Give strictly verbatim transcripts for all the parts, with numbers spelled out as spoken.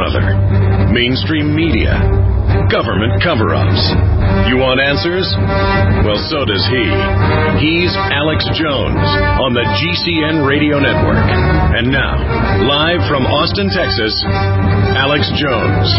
other. Mainstream media. Government cover-ups. You want answers? Well, so does he. He's Alex Jones on the G C N Radio Network. And now, live from Austin, Texas, Alex Jones.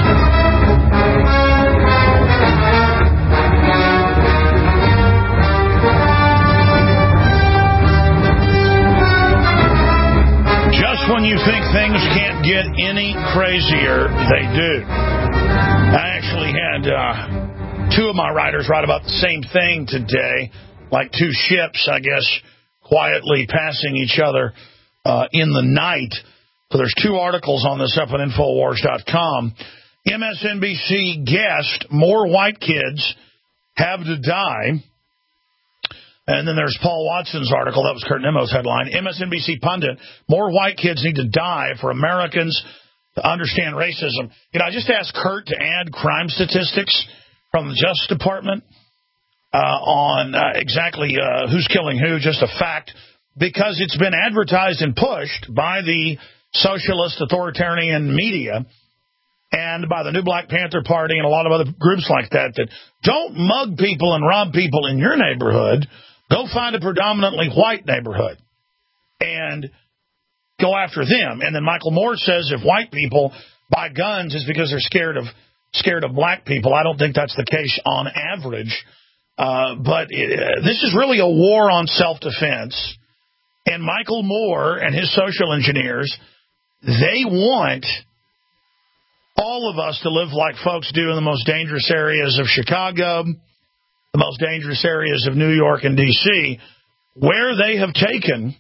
Just when you think things can't get any crazier, they do. I actually had uh, two of my writers write about the same thing today, like two ships, I guess, quietly passing each other uh, in the night. So there's two articles on this up at Infowars dot com. M S N B C guessed more white kids have to die. And then there's Paul Watson's article. That was Kurt Nemo's headline. M S N B C pundit, more white kids need to die for Americans to understand racism. You know, I just asked Kurt to add crime statistics from the Justice Department uh, on uh, exactly uh, who's killing who, just a fact, because it's been advertised and pushed by the socialist authoritarian media and by the New Black Panther Party and a lot of other groups like that, that don't mug people and rob people in your neighborhood. Go find a predominantly white neighborhood and go after them. And then Michael Moore says if white people buy guns, it's because they're scared of scared of black people. I don't think that's the case on average. Uh, but it, uh, this is really a war on self-defense. And Michael Moore and his social engineers, they want all of us to live like folks do in the most dangerous areas of Chicago, the most dangerous areas of New York and D C, where they have taken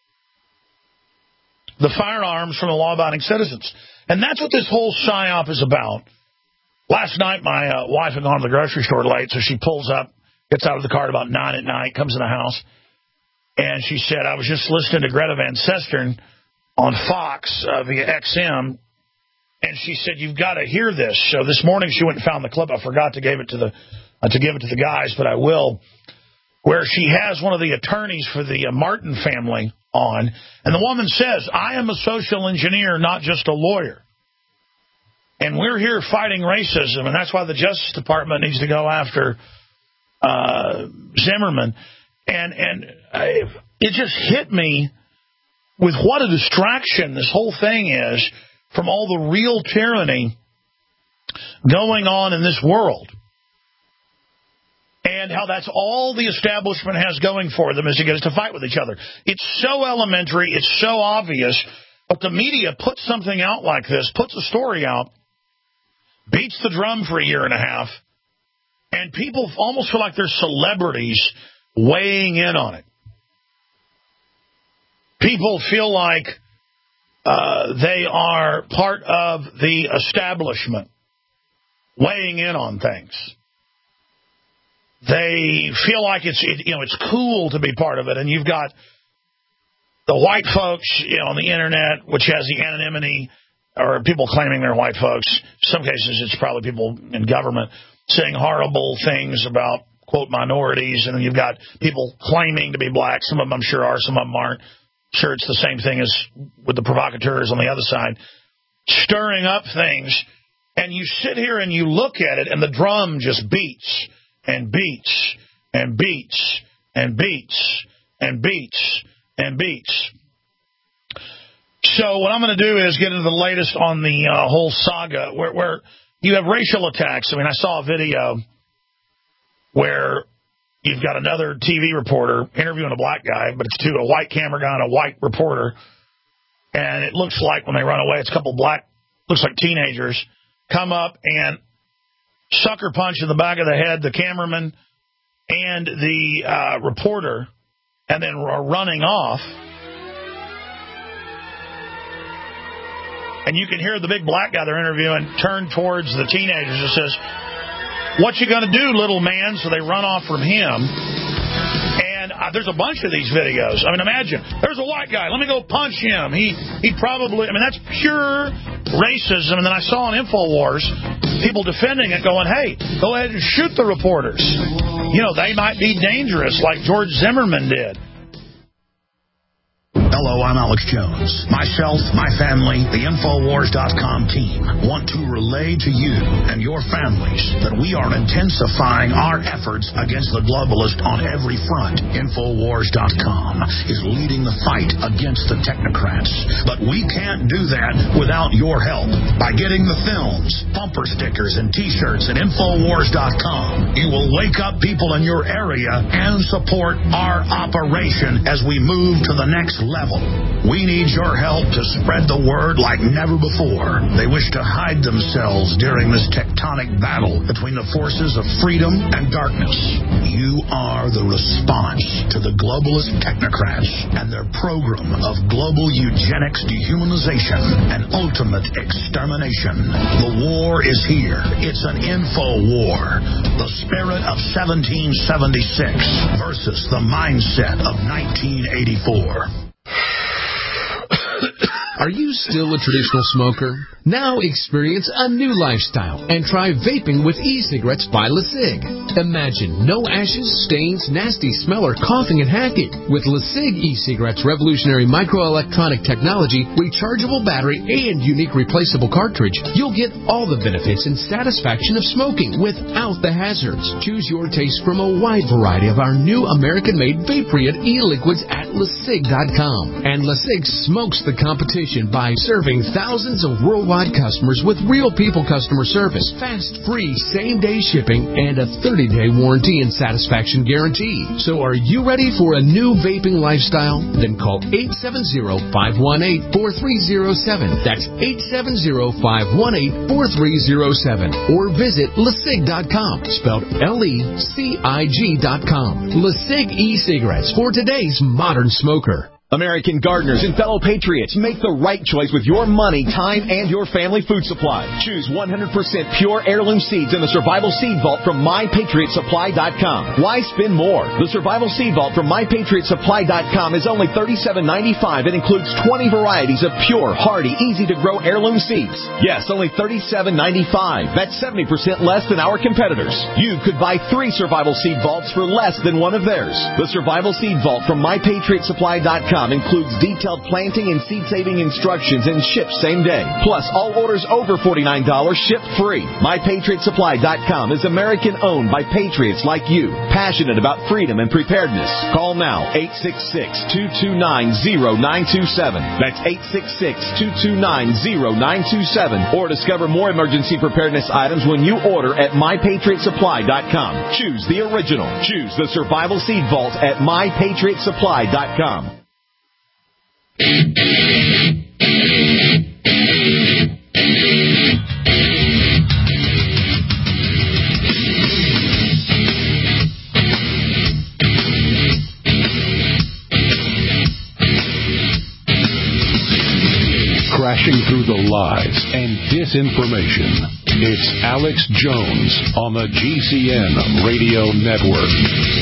the firearms from the law-abiding citizens. And that's what this whole psyop is about. Last night, my uh, wife had gone to the grocery store late, so she pulls up, gets out of the car at about nine at night, comes in the house, and she said, I was just listening to Greta Van Susteren on Fox uh, via X M, and she said, you've got to hear this. So this morning she went and found the clip. I forgot to give it to the uh, to give it to the guys, but I will, where she has one of the attorneys for the uh, Martin family on, and the woman says, I am a social engineer, not just a lawyer. And we're here fighting racism, and that's why the Justice Department needs to go after uh, Zimmerman. And, and I, it just hit me with what a distraction this whole thing is from all the real tyranny going on in this world. And how that's all the establishment has going for them is to get us to fight with each other. It's so elementary, it's so obvious, but the media puts something out like this, puts a story out, beats the drum for a year and a half, and people almost feel like they're celebrities weighing in on it. People feel like uh, they are part of the establishment, weighing in on things. They feel like it's it, you know it's cool to be part of it, and you've got the white folks you know, on the internet, which has the anonymity, or people claiming they're white folks. In some cases, it's probably people in government saying horrible things about, quote, minorities, and then you've got people claiming to be black. Some of them I'm sure are, some of them aren't. Sure, it's the same thing as with the provocateurs on the other side, stirring up things, and you sit here and you look at it, and the drum just beats and beats and beats and beats and beats and beats. So what I'm going to do is get into the latest on the uh, whole saga where, where you have racial attacks. I mean, I saw a video where you've got another T V reporter interviewing a black guy, but it's to a white camera guy and a white reporter. And it looks like when they run away, it's a couple black, looks like teenagers, come up and sucker punch in the back of the head the cameraman and the uh, reporter, and then are running off. And you can hear the big black guy they're interviewing turn towards the teenagers and says, what you going to do, little man? So they run off from him. And uh, there's a bunch of these videos. I mean, imagine, there's a white guy. Let me go punch him. He he probably, I mean, that's pure racism. And then I saw on InfoWars people defending it going, hey, go ahead and shoot the reporters. You know, they might be dangerous like George Zimmerman did. Hello, I'm Alex Jones. Myself, my family, the Infowars dot com team want to relay to you and your families that we are intensifying our efforts against the globalist on every front. Infowars dot com is leading the fight against the technocrats. But we can't do that without your help. By getting the films, bumper stickers, and T-shirts at Infowars dot com, you will wake up people in your area and support our operation as we move to the next level. We need your help to spread the word like never before. They wish to hide themselves during this tectonic battle between the forces of freedom and darkness. You are the response to the globalist technocrats and their program of global eugenics, dehumanization, and ultimate extermination. The war is here. It's an info war. The spirit of seventeen seventy-six versus the mindset of nineteen eighty-four. Are you still a traditional smoker? Now experience a new lifestyle and try vaping with e-cigarettes by LeSig. Imagine no ashes, stains, nasty smell, or coughing and hacking. With LeSig e-cigarettes' revolutionary microelectronic technology, rechargeable battery, and unique replaceable cartridge, you'll get all the benefits and satisfaction of smoking without the hazards. Choose your taste from a wide variety of our new American-made Vaporeon e-liquids at LeSig dot com. And LeSig smokes the competition by serving thousands of worldwide customers with real people customer service, fast, free, same-day shipping, and a thirty-day warranty and satisfaction guarantee. So are you ready for a new vaping lifestyle? Then call eight seven zero, five one eight, four three zero seven. That's eight seven zero, five one eight, four three zero seven. Or visit LeSig dot com, spelled L E C I G dot com. LeSig e-cigarettes for today's modern smoker. American gardeners and fellow patriots, make the right choice with your money, time, and your family food supply. Choose one hundred percent pure heirloom seeds in the Survival Seed Vault from My Patriot Supply dot com. Why spend more? The Survival Seed Vault from My Patriot Supply dot com is only thirty-seven ninety-five and includes twenty varieties of pure, hardy, easy-to-grow heirloom seeds. Yes, only thirty-seven ninety-five. That's seventy percent less than our competitors. You could buy three Survival Seed Vaults for less than one of theirs. The Survival Seed Vault from My Patriot Supply dot com includes detailed planting and seed-saving instructions and ships same day. Plus, all orders over forty-nine dollars ship free. My Patriot Supply dot com is American-owned by patriots like you, passionate about freedom and preparedness. Call now, eight six six, two two nine, zero nine two seven. That's eight six six, two two nine, zero nine two seven. Or discover more emergency preparedness items when you order at My Patriot Supply dot com. Choose the original. Choose the Survival Seed Vault at My Patriot Supply dot com. Crashing through the lies and disinformation. It's Alex Jones on the G C N Radio Network.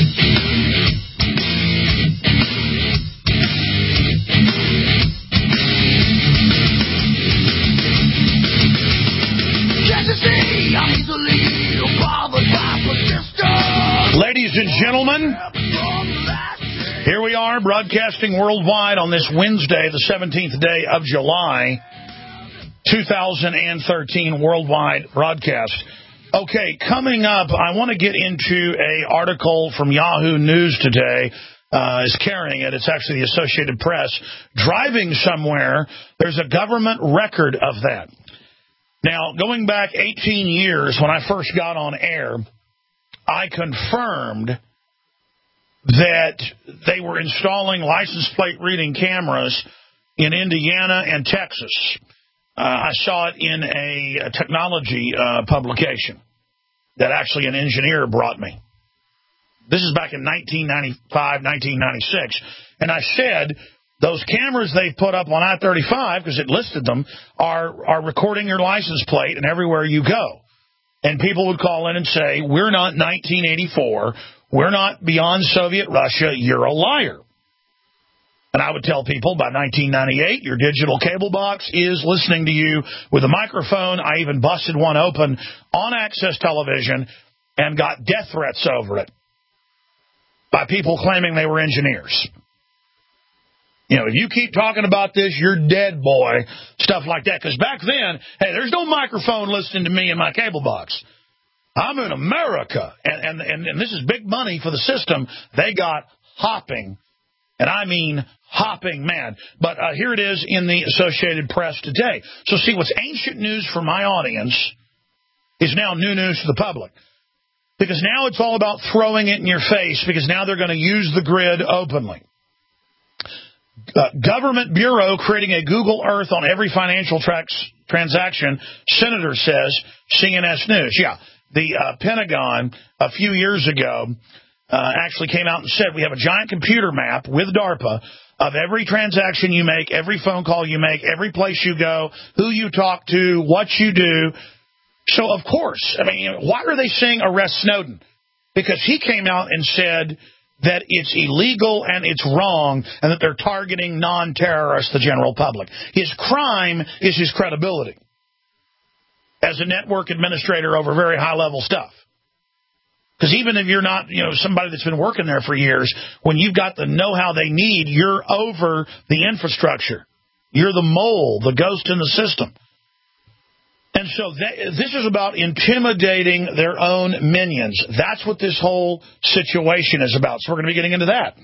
Ladies and gentlemen, here we are broadcasting worldwide on this Wednesday, the seventeenth day of July, two thousand thirteen, worldwide broadcast. Okay, coming up, I want to get into an article from Yahoo News today. Uh, is carrying it. It's actually the Associated Press. Driving somewhere, there's a government record of that. Now, going back eighteen years, when I first got on air, I confirmed that they were installing license plate reading cameras in Indiana and Texas. Uh, I saw it in a, a technology uh, publication that actually an engineer brought me. This is back in nineteen ninety-five, nineteen ninety-six. And I said, those cameras they put up on I thirty-five, because it listed them, are, are recording your license plate and everywhere you go. And people would call in and say, we're not nineteen eighty-four. We're not beyond Soviet Russia. You're a liar. And I would tell people by nineteen ninety-eight, your digital cable box is listening to you with a microphone. I even busted one open on Access Television and got death threats over it by people claiming they were engineers. You know, if you keep talking about this, you're dead, boy. Stuff like that. Because back then, hey, there's no microphone listening to me in my cable box. I'm in America. And, and, and, and this is big money for the system. They got hopping. And I mean hopping mad. But uh, here it is in the Associated Press today. So see, what's ancient news for my audience is now new news to the public. Because now it's all about throwing it in your face, because now they're going to use the grid openly. Uh, government Bureau creating a Google Earth on every financial trax, transaction, Senator says, C N S News. Yeah, the uh, Pentagon a few years ago uh, actually came out and said, we have a giant computer map with DARPA of every transaction you make, every phone call you make, every place you go, who you talk to, what you do. So, of course, I mean, why are they saying arrest Snowden? Because he came out and said that it's illegal and it's wrong and that they're targeting non-terrorists, the general public. His crime is his credibility as a network administrator over very high-level stuff. Because even if you're not, you know, somebody that's been working there for years, when you've got the know-how they need, you're over the infrastructure. You're the mole, the ghost in the system. And so they, this is about intimidating their own minions. That's what this whole situation is about. So we're going to be getting into that.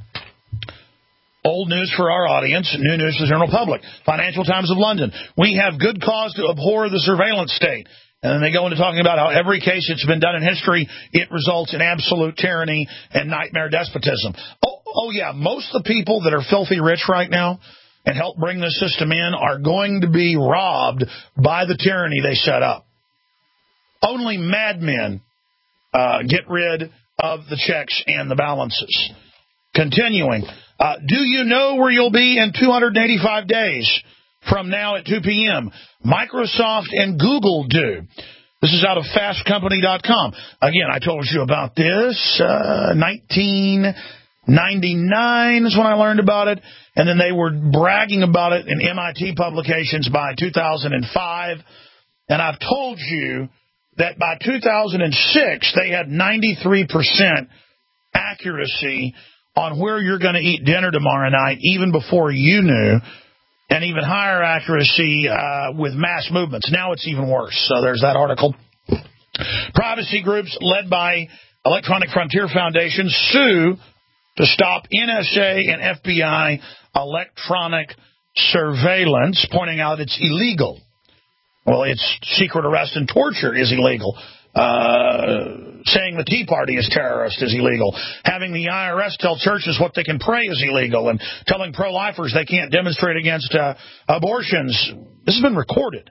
Old news for our audience, new news for the general public. Financial Times of London. We have good cause to abhor the surveillance state. And then they go into talking about how every case that's been done in history, it results in absolute tyranny and nightmare despotism. Oh, oh yeah, most of the people that are filthy rich right now and help bring this system in are going to be robbed by the tyranny they set up. Only madmen uh, get rid of the checks and the balances. Continuing, uh, do you know where you'll be in two hundred eighty-five days from now at two p.m.? Microsoft and Google do. This is out of fast company dot com. Again, I told you about this. Uh, nineteen ninety-nine is when I learned about it. And then they were bragging about it in M I T publications by two thousand five. And I've told you that by two thousand six, they had ninety-three percent accuracy on where you're going to eat dinner tomorrow night, even before you knew, and even higher accuracy uh, with mass movements. Now it's even worse. So there's that article. Privacy groups led by Electronic Frontier Foundation sue to stop N S A and F B I electronic surveillance, pointing out it's illegal. Well, it's secret arrest and torture is illegal. Uh, saying the Tea Party is terrorist is illegal. Having the I R S tell churches what they can pray is illegal. And telling pro-lifers they can't demonstrate against uh, abortions. This has been recorded.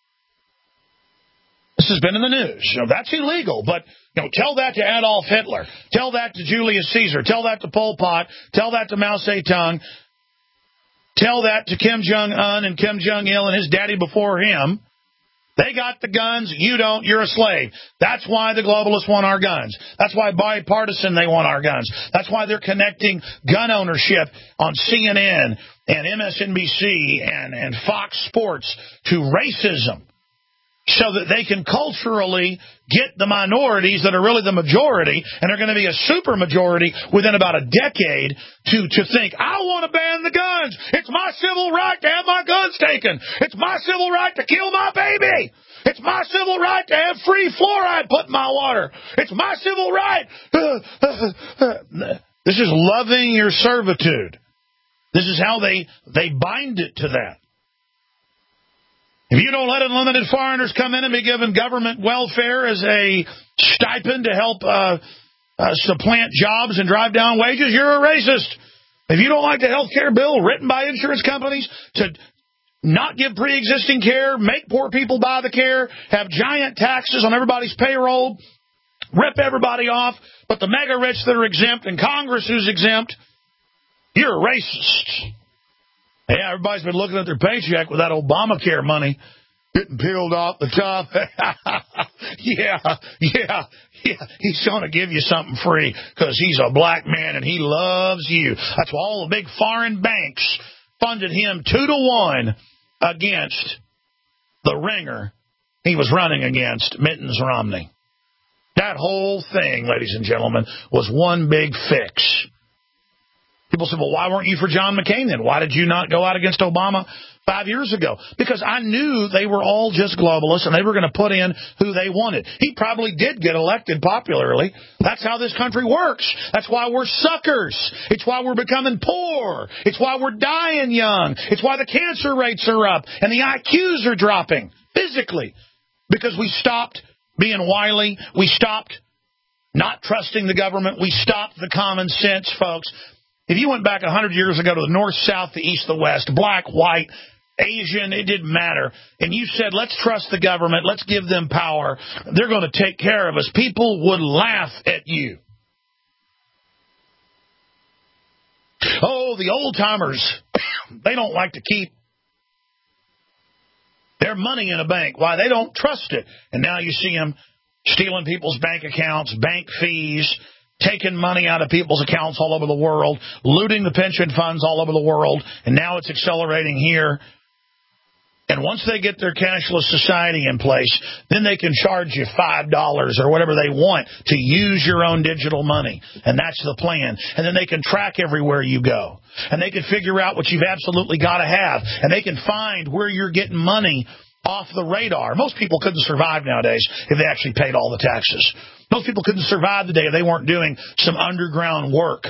This has been in the news. You know, that's illegal, but you know, tell that to Adolf Hitler. Tell that to Julius Caesar. Tell that to Pol Pot. Tell that to Mao Zedong. Tell that to Kim Jong-un and Kim Jong-il and his daddy before him. They got the guns. You don't. You're a slave. That's why the globalists want our guns. That's why bipartisan they want our guns. That's why they're connecting gun ownership on C N N and M S N B C and, and Fox Sports to racism, so that they can culturally get the minorities that are really the majority and are going to be a super majority within about a decade to, to think, I want to ban the guns. It's my civil right to have my guns taken. It's my civil right to kill my baby. It's my civil right to have free fluoride put in my water. It's my civil right. This is loving your servitude. This is how they, they bind it to that. If you don't let unlimited foreigners come in and be given government welfare as a stipend to help uh, uh, supplant jobs and drive down wages, you're a racist. If you don't like the health care bill written by insurance companies to not give pre-existing care, make poor people buy the care, have giant taxes on everybody's payroll, rip everybody off, but the mega rich that are exempt and Congress who's exempt, you're a racist. Yeah, everybody's been looking at their paycheck with that Obamacare money getting peeled off the top. yeah, yeah, yeah. He's going to give you something free because he's a black man and he loves you. That's why all the big foreign banks funded him two to one against the ringer he was running against, Mittens Romney. That whole thing, ladies and gentlemen, was one big fix. People said, well, why weren't you for John McCain then? Why did you not go out against Obama five years ago? Because I knew they were all just globalists and they were going to put in who they wanted. He probably did get elected popularly. That's how this country works. That's why we're suckers. It's why we're becoming poor. It's why we're dying young. It's why the cancer rates are up and the I Qs are dropping physically. Because we stopped being wily. We stopped not trusting the government. We stopped the common sense, folks. If you went back one hundred years ago to the north, south, the east, the west, black, white, Asian, it didn't matter, and you said, let's trust the government, let's give them power, they're going to take care of us, people would laugh at you. Oh, the old-timers, they don't like to keep their money in a bank. Why? They don't trust it. And now you see them stealing people's bank accounts, bank fees, taking money out of people's accounts all over the world, looting the pension funds all over the world, and now it's accelerating here. And once they get their cashless society in place, then they can charge you five dollars or whatever they want to use your own digital money. And that's the plan. And then they can track everywhere you go. And they can figure out what you've absolutely got to have. And they can find where you're getting money off the radar. Most people couldn't survive nowadays if they actually paid all the taxes. Most people couldn't survive the day if they weren't doing some underground work.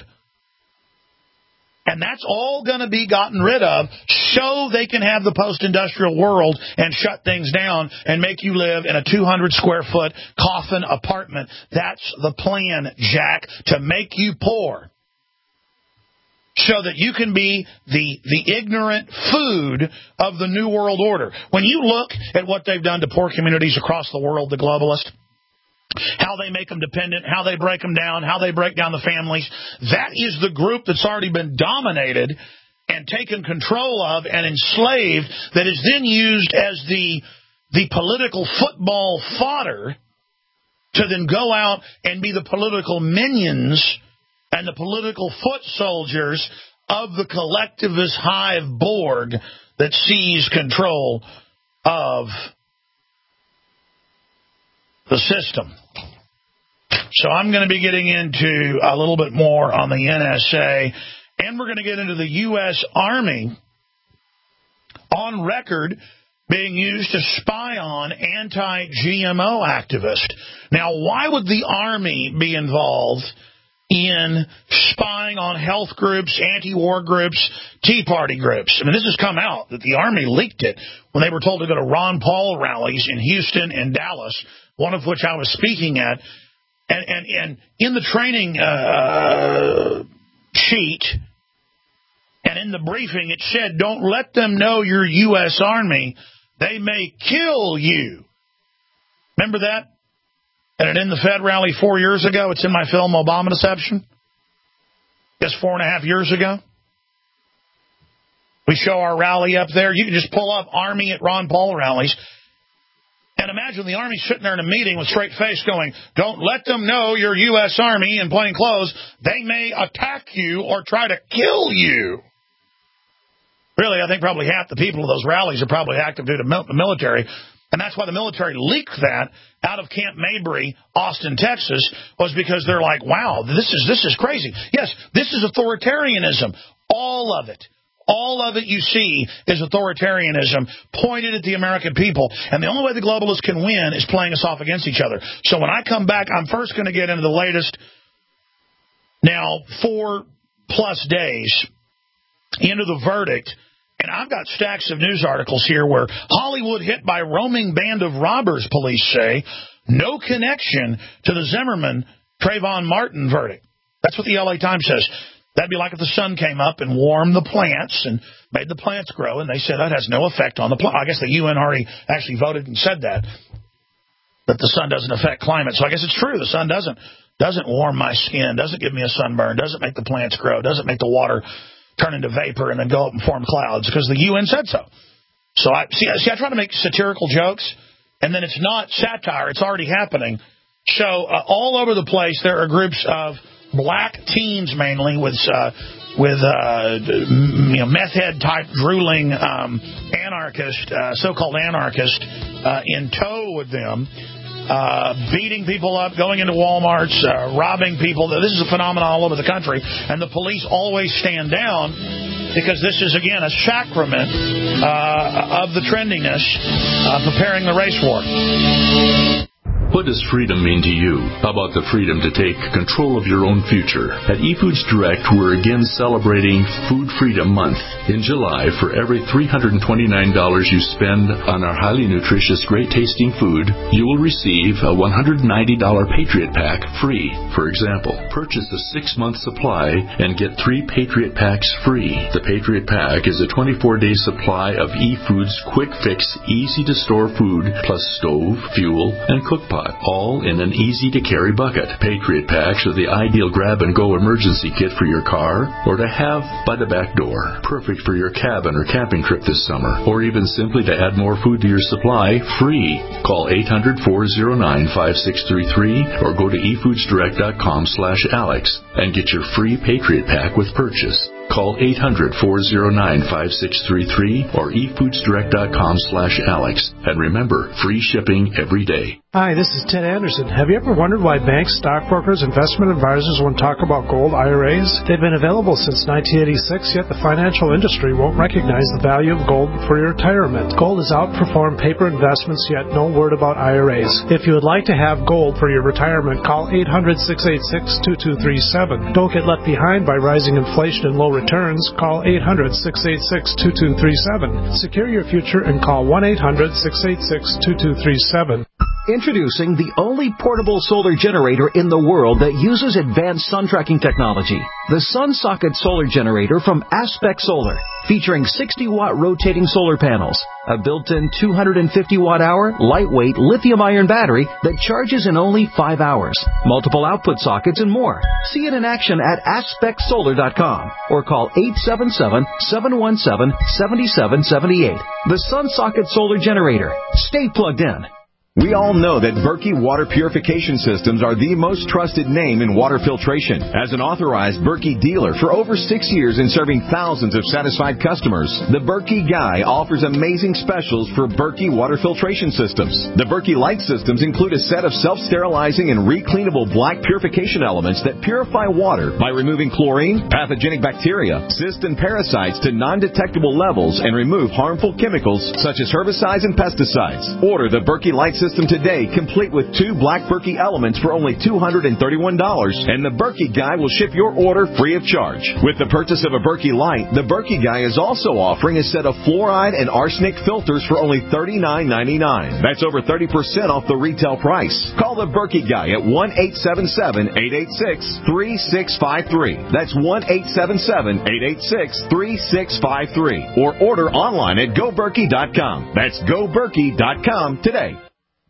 And that's all going to be gotten rid of so they can have the post-industrial world and shut things down and make you live in a two hundred square foot coffin apartment. That's the plan, Jack, to make you poor so that you can be the, the ignorant food of the New World Order. When you look at what they've done to poor communities across the world, the globalists, how they make them dependent, how they break them down, how they break down the families. That is the group that's already been dominated and taken control of and enslaved, that is then used as the, the political football fodder to then go out and be the political minions and the political foot soldiers of the collectivist hive Borg that seize control of the system. So I'm going to be getting into a little bit more on the N S A, and we're going to get into the U S Army on record being used to spy on anti-G M O activists. Now, why would the Army be involved in spying on health groups, anti-war groups, Tea Party groups? I mean, this has come out that the Army leaked it when they were told to go to Ron Paul rallies in Houston and Dallas, one of which I was speaking at. And, and, and in the training uh, sheet and in the briefing, it said, don't let them know you're U S Army. They may kill you. Remember that? And in the Fed rally four years ago, it's in my film, Obama Deception. Just four and a half years ago. We show our rally up there. You can just pull up Army at Ron Paul rallies. And imagine the Army sitting there in a meeting with straight face going, don't let them know you're U S Army in plain clothes. They may attack you or try to kill you. Really, I think probably half the people of those rallies are probably active duty military. And that's why the military leaked that out of Camp Mabry, Austin, Texas, was because they're like, wow, this is this is crazy. Yes, this is authoritarianism. All of it. All of it you see is authoritarianism pointed at the American people. And the only way the globalists can win is playing us off against each other. So when I come back, I'm first going to get into the latest, now, four-plus days into the verdict. And I've got stacks of news articles here where Hollywood hit by roaming band of robbers, police say. No connection to the Zimmerman Trayvon Martin verdict. That's what the L A Times says. That'd be like if the sun came up and warmed the plants and made the plants grow, and they said that has no effect on the plant. I guess the U N already actually voted and said that, that the sun doesn't affect climate. So I guess it's true. The sun doesn't doesn't warm my skin, doesn't give me a sunburn, doesn't make the plants grow, doesn't make the water turn into vapor and then go up and form clouds because the U N said so. So I see, see I try to make satirical jokes, and then it's not satire. It's already happening. So uh, all over the place there are groups of black teens mainly with uh, with uh, you know, meth head type drooling um, anarchist, uh, so-called anarchist, uh, in tow with them. uh, beating people up, going into Walmarts, uh, robbing people. This is a phenomenon all over the country, and the police always stand down because this is, again, a sacrament uh, of the trendiness, uh, preparing the race war. What does freedom mean to you? How about the freedom to take control of your own future? At eFoods Direct, we're again celebrating Food Freedom Month. In July, for every three hundred twenty-nine dollars you spend on our highly nutritious, great-tasting food, you will receive a one hundred ninety dollars Patriot Pack free. For example, purchase a six-month supply and get three Patriot Packs free. The Patriot Pack is a twenty-four day supply of eFoods quick-fix, easy-to-store food, plus stove, fuel, and cook pot, all in an easy-to-carry bucket. Patriot Packs are the ideal grab-and-go emergency kit for your car or to have by the back door. Perfect for your cabin or camping trip this summer, or even simply to add more food to your supply, free. Call eight hundred, four oh nine, five six three three or go to efoodsdirect.com slash Alex and get your free Patriot Pack with purchase. Call eight hundred, four oh nine, five six three three or efoodsdirect.com slash Alex. And remember, free shipping every day. Hi, this is Ted Anderson. Have you ever wondered why banks, stockbrokers, investment advisors won't talk about gold I R As? They've been available since nineteen eighty-six, yet the financial industry won't recognize the value of gold for your retirement. Gold has outperformed paper investments, yet no word about I R As. If you would like to have gold for your retirement, call eight hundred, six eight six, two two three seven. Don't get left behind by rising inflation and low returns. Call eight hundred, six eight six, two two three seven. Secure your future and call one eight hundred, six eight six, two two three seven. Introducing the only portable solar generator in the world that uses advanced sun tracking technology. The SunSocket Solar Generator from Aspect Solar, featuring sixty watt rotating solar panels, a built-in two hundred fifty watt hour lightweight lithium-ion battery that charges in only five hours, multiple output sockets, and more. See it in action at aspect solar dot com or call eight seven seven, seven one seven, seven seven seven eight. The SunSocket Solar Generator. Stay plugged in. We all know that Berkey Water Purification Systems are the most trusted name in water filtration. As an authorized Berkey dealer for over six years and serving thousands of satisfied customers, the Berkey Guy offers amazing specials for Berkey Water Filtration Systems. The Berkey Light Systems include a set of self-sterilizing and recleanable black purification elements that purify water by removing chlorine, pathogenic bacteria, cysts, and parasites to non-detectable levels and remove harmful chemicals such as herbicides and pesticides. Order the Berkey Light System today, complete with two black Berkey elements for only two hundred thirty-one dollars, and the Berkey Guy will ship your order free of charge. With the purchase of a Berkey Light, the Berkey Guy is also offering a set of fluoride and arsenic filters for only thirty-nine ninety-nine. That's over thirty percent off the retail price. Call the Berkey Guy at one eight seven seven, eight eight six, three six five three. That's one eight seven seven, eight eight six, three six five three. Or order online at go berkey dot com. That's go berkey dot com today.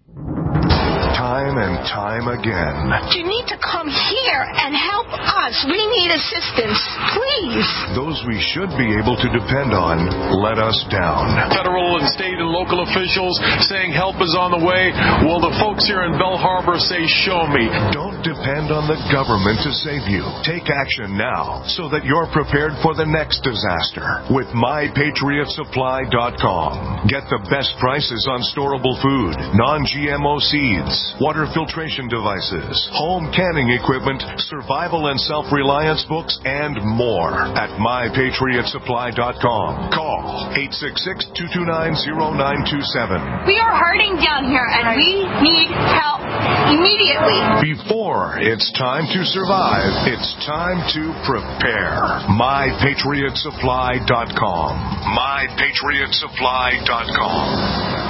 Time and time again. You need to come here and help us. We need assistance, please. Those we should be able to depend on let us down. Federal and state and local officials saying help is on the way. Well, the folks here in Belle Harbor say, show me. Don't depend on the government to save you. Take action now so that you're prepared for the next disaster with my patriot supply dot com. Get the best prices on storable food, non G M O seeds, water filtration devices, home canning equipment, survival and self-reliance books, and more at my patriot supply dot com. Call eight six six, two two nine, zero nine two seven. We are hurting down here, and we need help immediately. Before it's time to survive, it's time to prepare. my patriot supply dot com. my patriot supply dot com.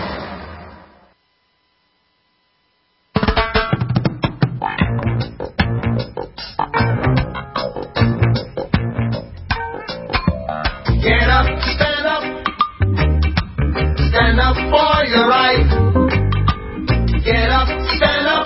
Get up, stand up, stand up for your right. Get up, stand up,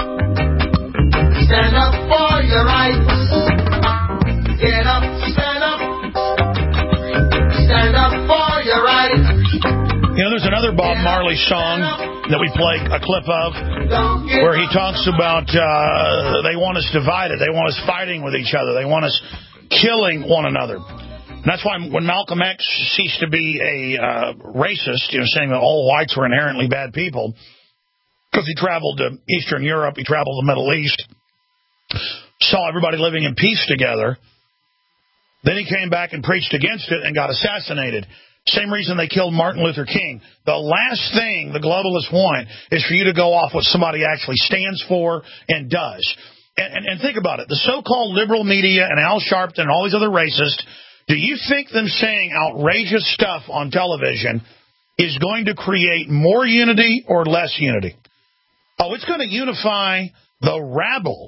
stand up for your right. Get up, stand up, stand up for your right. You know, there's another Bob Marley song that we play a clip of where he talks about uh, they want us divided. They want us fighting with each other. They want us killing one another. And that's why when Malcolm X ceased to be a uh, racist, you know, saying that all whites were inherently bad people, because he traveled to Eastern Europe, he traveled to the Middle East, saw everybody living in peace together. Then he came back and preached against it and got assassinated. Same reason they killed Martin Luther King. The last thing the globalists want is for you to go off what somebody actually stands for and does. And, and, and think about it. The so-called liberal media and Al Sharpton and all these other racists, do you think them saying outrageous stuff on television is going to create more unity or less unity? Oh, it's going to unify the rabble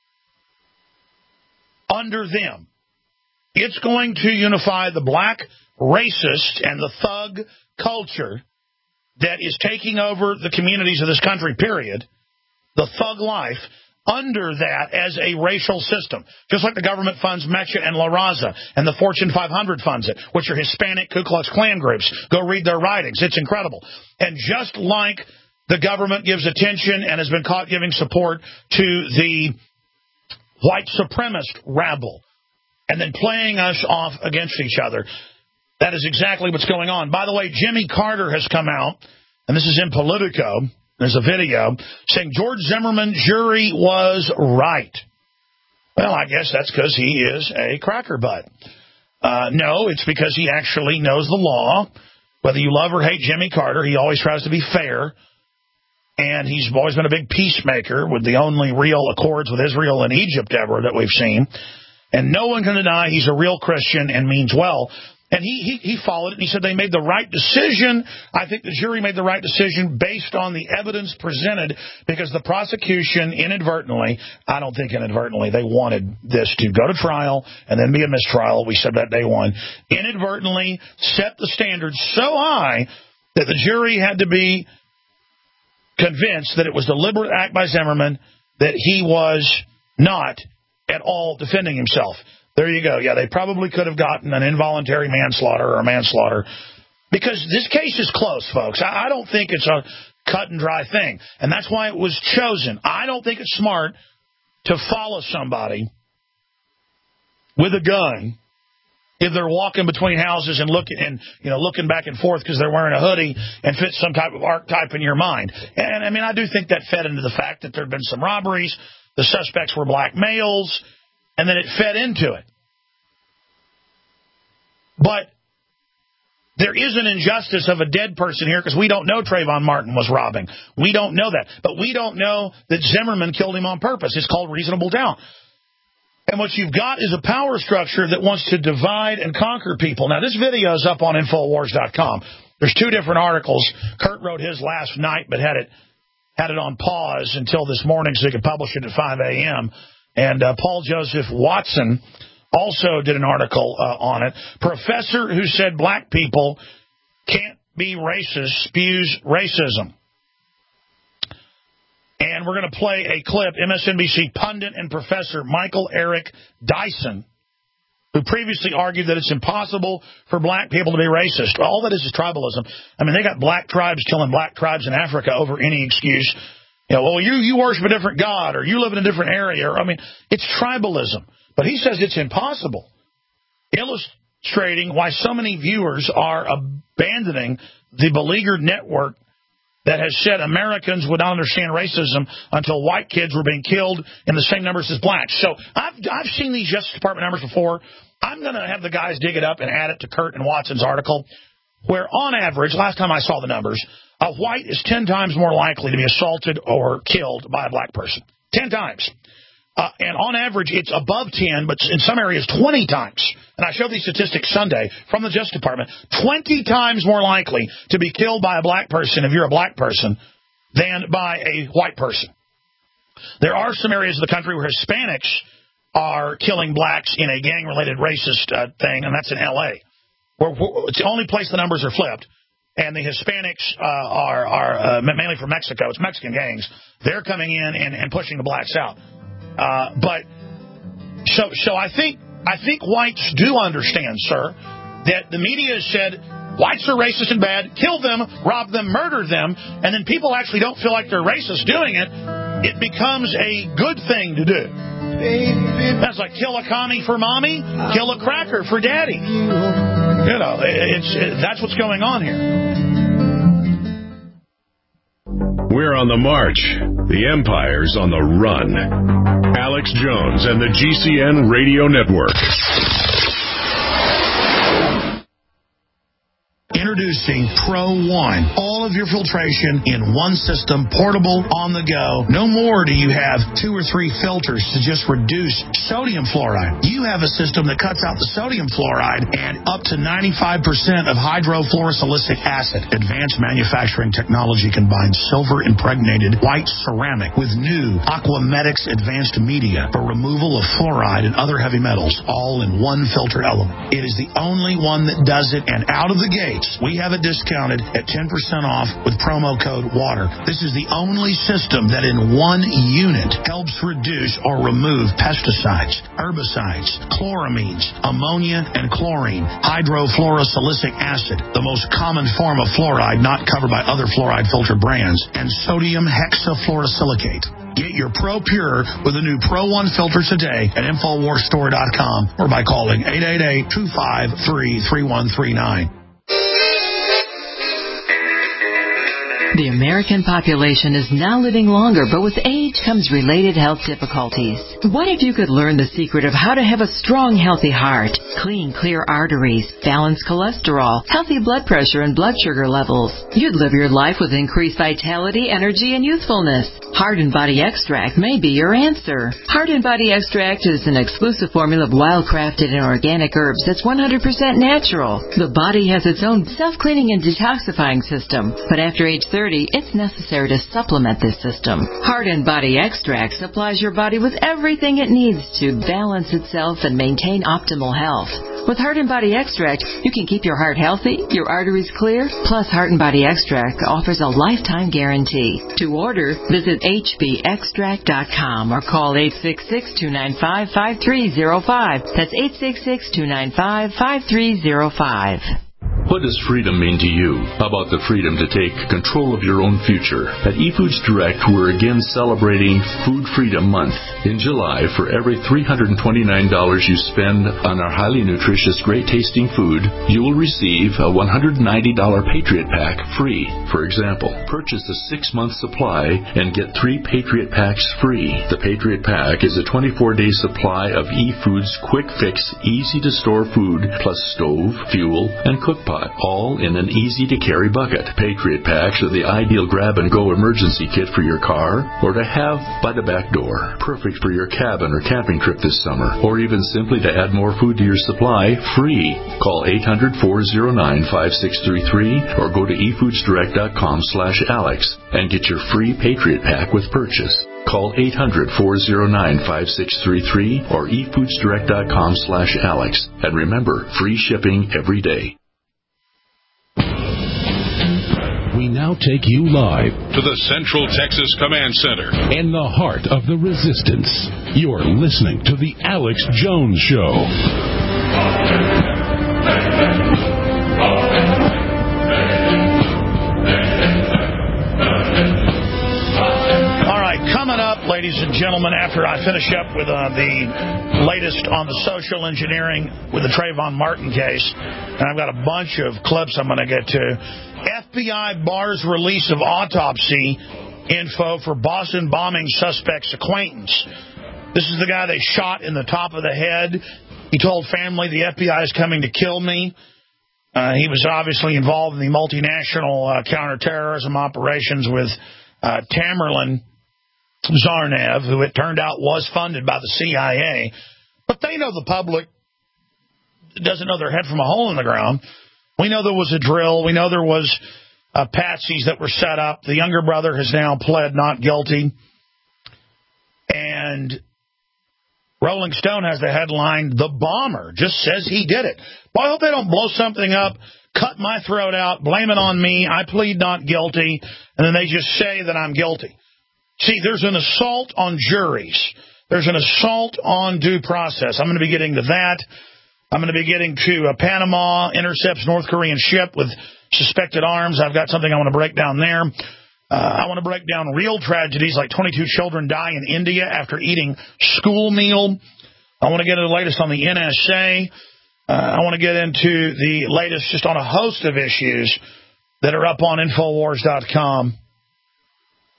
under them. It's going to unify the black racist and the thug culture that is taking over the communities of this country, period. The thug life under that as a racial system. Just like the government funds Mecha and La Raza, and the Fortune five hundred funds it, which are Hispanic Ku Klux Klan groups. Go read their writings. It's incredible. And just like the government gives attention and has been caught giving support to the white supremacist rabble, and then playing us off against each other. That is exactly what's going on. By the way, Jimmy Carter has come out, and this is in Politico. There's a video saying George Zimmerman jury was right. Well, I guess that's because he is a cracker butt. Uh, no, it's because he actually knows the law. Whether you love or hate Jimmy Carter, he always tries to be fair. And he's always been a big peacemaker with the only real accords with Israel and Egypt ever that we've seen. And no one can deny he's a real Christian and means well. And he, he, he followed it, and he said they made the right decision. I think the jury made the right decision based on the evidence presented, because the prosecution inadvertently, I don't think inadvertently, they wanted this to go to trial and then be a mistrial. We said that day one. Inadvertently set the standards so high that the jury had to be convinced that it was a deliberate act by Zimmerman, that he was not at all defending himself. There you go. Yeah, they probably could have gotten an involuntary manslaughter or manslaughter, because this case is close, folks. I don't think it's a cut and dry thing, and that's why it was chosen. I don't think it's smart to follow somebody with a gun if they're walking between houses and looking and you know looking back and forth because they're wearing a hoodie and fit some type of archetype in your mind. And I mean, I do think that fed into the fact that there had been some robberies. The suspects were black males, and then it fed into it. But there is an injustice of a dead person here, because we don't know Trayvon Martin was robbing. We don't know that. But we don't know that Zimmerman killed him on purpose. It's called reasonable doubt. And what you've got is a power structure that wants to divide and conquer people. Now, this video is up on Infowars dot com. There's two different articles. Kurt wrote his last night, but had it had it on pause until this morning so he could publish it at five a.m. And uh, Paul Joseph Watson also did an article uh, on it. Professor who said black people can't be racist spews racism. And we're going to play a clip. M S N B C pundit and professor Michael Eric Dyson, who previously argued that it's impossible for black people to be racist. All that is is tribalism. I mean, they got black tribes killing black tribes in Africa over any excuse. You know, well, you, you worship a different God, or you live in a different area. Or, I mean, it's tribalism. But he says it's impossible, illustrating why so many viewers are abandoning the beleaguered network that has said Americans would not understand racism until white kids were being killed in the same numbers as blacks. So I've, I've seen these Justice Department numbers before. I'm going to have the guys dig it up and add it to Kurt and Watson's article, where on average, last time I saw the numbers, a white is ten times more likely to be assaulted or killed by a black person. Ten times. Uh, and on average, it's above ten, but in some areas, twenty times. And I showed these statistics Sunday from the Justice Department. twenty times more likely to be killed by a black person if you're a black person than by a white person. There are some areas of the country where Hispanics are killing blacks in a gang-related racist uh, thing, and that's in L A, where, where it's the only place the numbers are flipped. And the Hispanics uh, are, are uh, mainly from Mexico. It's Mexican gangs. They're coming in and, and pushing the blacks out. Uh, but so so I think I think whites do understand, sir, that the media has said whites are racist and bad, kill them, rob them, murder them, and then people actually don't feel like they're racist doing it. It becomes a good thing to do. That's like kill a commie for mommy, kill a cracker for daddy. You know, it's it, that's what's going on here. We're on the march. The empire's on the run. Alex Jones and the G C N Radio Network. Introducing Pro One. All of your filtration in one system, portable, on the go. No more do you have two or three filters to just reduce sodium fluoride. You have a system that cuts out the sodium fluoride and up to ninety-five percent of hydrofluorosilicic acid. Advanced manufacturing technology combines silver-impregnated white ceramic with new Aquamedics advanced media for removal of fluoride and other heavy metals, all in one filter element. It is the only one that does it, and out of the gates, we have it discounted at ten percent off with promo code WATER. This is the only system that in one unit helps reduce or remove pesticides, herbicides, chloramines, ammonia, and chlorine, hydrofluorosilicic acid, the most common form of fluoride not covered by other fluoride filter brands, and sodium hexafluorosilicate. Get your Pro Pure with a new Pro One filter today at Infowars Store dot com or by calling eight eight eight, two five three, three one three nine. The American population is now living longer, but with age comes related health difficulties. What if you could learn the secret of how to have a strong, healthy heart, clean, clear arteries, balanced cholesterol, healthy blood pressure and blood sugar levels? You'd live your life with increased vitality, energy, and youthfulness. Heart and Body Extract may be your answer. Heart and Body Extract is an exclusive formula of wild-crafted and organic herbs that's one hundred percent natural. The body has its own self-cleaning and detoxifying system, but after age thirty, it's necessary to supplement this system. Heart and Body Extract supplies your body with everything it needs to balance itself and maintain optimal health. With Heart and Body Extract, you can keep your heart healthy, your arteries clear, plus Heart and Body Extract offers a lifetime guarantee. To order, visit H B extract dot com or call eight six six, two nine five, five three zero five. That's eight six six, two nine five, five three zero five. What does freedom mean to you? How about the freedom to take control of your own future? At eFoods Direct, we're again celebrating Food Freedom Month. In July, for every three hundred twenty-nine dollars you spend on our highly nutritious, great-tasting food, you will receive a one hundred ninety dollars Patriot Pack free. For example, purchase a six-month supply and get three Patriot Packs free. The Patriot Pack is a twenty-four day supply of eFoods quick-fix, easy-to-store food, plus stove, fuel, and cookpot, all in an easy-to-carry bucket. Patriot Packs are the ideal grab-and-go emergency kit for your car or to have by the back door. Perfect for your cabin or camping trip this summer, or even simply to add more food to your supply free. Call eight hundred, four oh nine, five six three three or go to e foods direct dot com slash Alex and get your free Patriot Pack with purchase. Call eight hundred, four oh nine, five six three three or e foods direct dot com slash Alex. And remember, free shipping every day. We now take you live to the Central Texas Command Center in the heart of the resistance. You're listening to the Alex Jones Show. All right, coming up, ladies and gentlemen, after I finish up with uh, the latest on the social engineering with the Trayvon Martin case, and I've got a bunch of clips I'm going to get to. F B I bars release of autopsy info for Boston bombing suspect's acquaintance. This is the guy they shot in the top of the head. He told family the F B I is coming to kill me. Uh, he was obviously involved in the multinational uh, counterterrorism operations with uh, Tamerlan Zarnev, who it turned out was funded by the C I A. But they know the public doesn't know their head from a hole in the ground. We know there was a drill. We know there was uh, patsies that were set up. The younger brother has now pled not guilty. And Rolling Stone has the headline, "The bomber just says he did it." Boy, I hope they don't blow something up, cut my throat out, blame it on me, I plead not guilty, and then they just say that I'm guilty. See, there's an assault on juries. There's an assault on due process. I'm going to be getting to that. I'm going to be getting to uh, Panama intercepts North Korean ship with suspected arms. I've got something I want to break down there. Uh, I want to break down real tragedies like twenty-two children die in India after eating school meal. I want to get into the latest on the N S A. Uh, I want to get into the latest just on a host of issues that are up on Infowars dot com.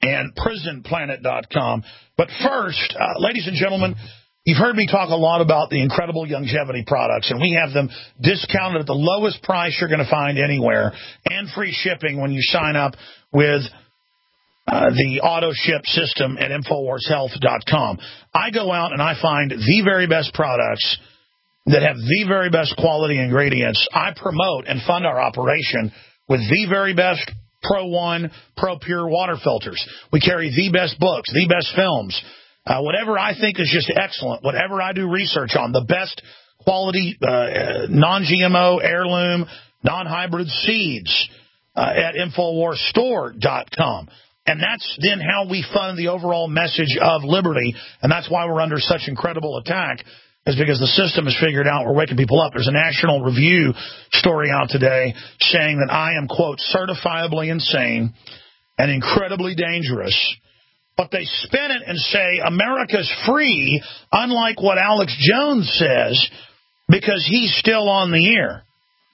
and prison planet dot com. But first, uh, ladies and gentlemen, you've heard me talk a lot about the incredible longevity products, and we have them discounted at the lowest price you're going to find anywhere, and free shipping when you sign up with uh, the auto ship system at infowars health dot com. I go out and I find the very best products that have the very best quality ingredients. I promote and fund our operation with the very best Pro One, Pro Pure water filters. We carry the best books, the best films, uh, whatever I think is just excellent, whatever I do research on, the best quality uh, non-G M O, heirloom, non-hybrid seeds uh, at infowars store dot com. And that's then how we fund the overall message of liberty, and that's why we're under such incredible attack, is because the system has figured out we're waking people up. There's a National Review story out today saying that I am, quote, certifiably insane and incredibly dangerous. But they spin it and say America's free, unlike what Alex Jones says, because he's still on the air.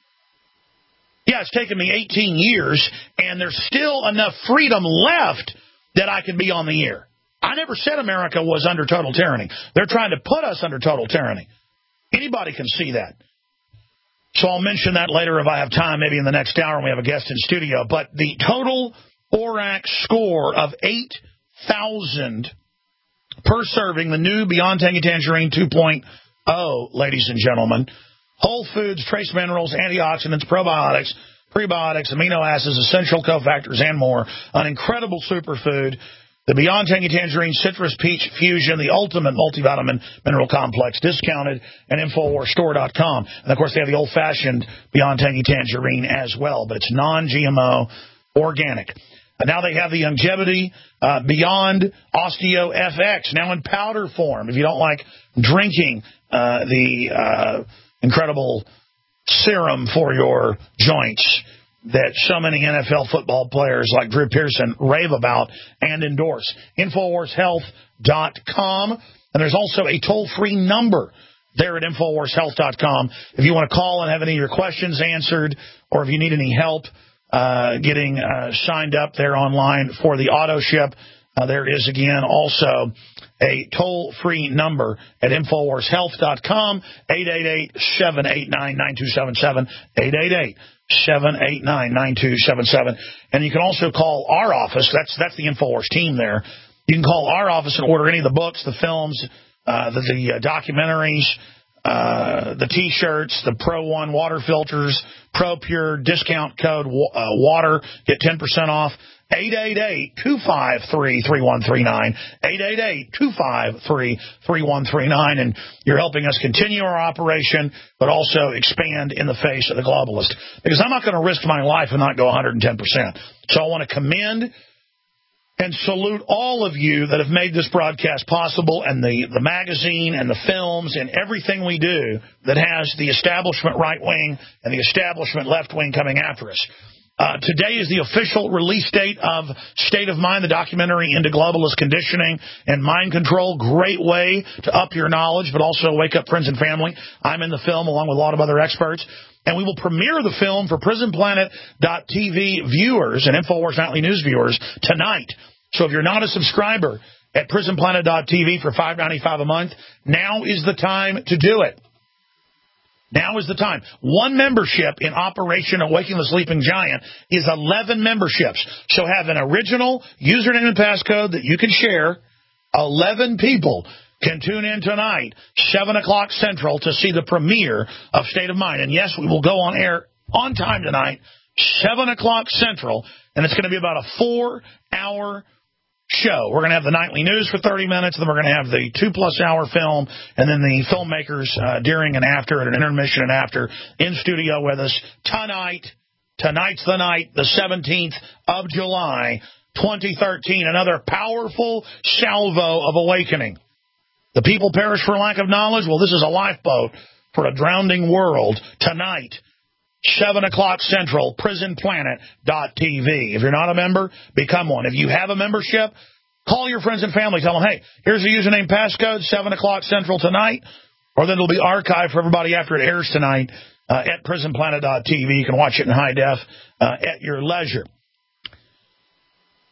Yeah, it's taken me eighteen years, and there's still enough freedom left that I can be on the air. I never said America was under total tyranny. They're trying to put us under total tyranny. Anybody can see that. So I'll mention that later if I have time, maybe in the next hour when we have a guest in studio. But the total O R A C score of eight thousand per serving, the new Beyond Tangy Tangerine two point oh, ladies and gentlemen. Whole foods, trace minerals, antioxidants, probiotics, prebiotics, amino acids, essential cofactors, and more. An incredible superfood. The Beyond Tangy Tangerine Citrus Peach Fusion, the ultimate multivitamin mineral complex, discounted at infowars store dot com. And, of course, they have the old-fashioned Beyond Tangy Tangerine as well, but it's non-G M O, organic. And now they have the longevity uh, Beyond Osteo F X, now in powder form. If you don't like drinking uh, the uh, incredible serum for your joints that so many N F L football players like Drew Pearson rave about and endorse. infowars health dot com. And there's also a toll-free number there at infowars health dot com if you want to call and have any of your questions answered, or if you need any help uh, getting uh, signed up there online for the auto ship. Uh, there is, again, also a toll-free number at infowars health dot com, eight eight eight, seven eight nine, nine two seven seven, eight eight eight, seven eight nine, nine two seven seven. And you can also call our office. That's that's the InfoWars team there. You can call our office and order any of the books, the films, uh, the, the uh, documentaries, uh, the T-shirts, the Pro One water filters, Pro Pure discount code uh, water, get ten percent off. eight eight eight, two five three, three one three nine, eight eight eight, two five three, three one three nine, and you're helping us continue our operation, but also expand in the face of the globalist. Because I'm not going to risk my life and not go one hundred ten percent. So I want to commend and salute all of you that have made this broadcast possible, and the, the magazine and the films and everything we do that has the establishment right wing and the establishment left wing coming after us. Uh, today is the official release date of State of Mind, the documentary into globalist conditioning and mind control. Great way to up your knowledge, but also wake up friends and family. I'm in the film along with a lot of other experts. And we will premiere the film for prison planet dot T V viewers and InfoWars Nightly News viewers tonight. So if you're not a subscriber at prison planet dot T V for five ninety-five a month, now is the time to do it. Now is the time. One membership in Operation Awakening the Sleeping Giant is eleven memberships. So have an original username and passcode that you can share. eleven people can tune in tonight, seven o'clock Central, to see the premiere of State of Mind. And, yes, we will go on air on time tonight, seven o'clock Central, and it's going to be about a four-hour show. We're going to have the nightly news for thirty minutes, then we're going to have the two-plus hour film, and then the filmmakers uh, during and after, at an intermission and after, in studio with us tonight. Tonight's the night, the seventeenth of July, twenty thirteen, another powerful salvo of awakening. The people perish for lack of knowledge? Well, this is a lifeboat for a drowning world. Tonight, seven o'clock Central, prison planet dot T V. If you're not a member, become one. If you have a membership, call your friends and family. Tell them, hey, here's the username passcode, seven o'clock Central tonight, or then it'll be archived for everybody after it airs tonight uh, at prison planet dot T V. You can watch it in high def uh, at your leisure.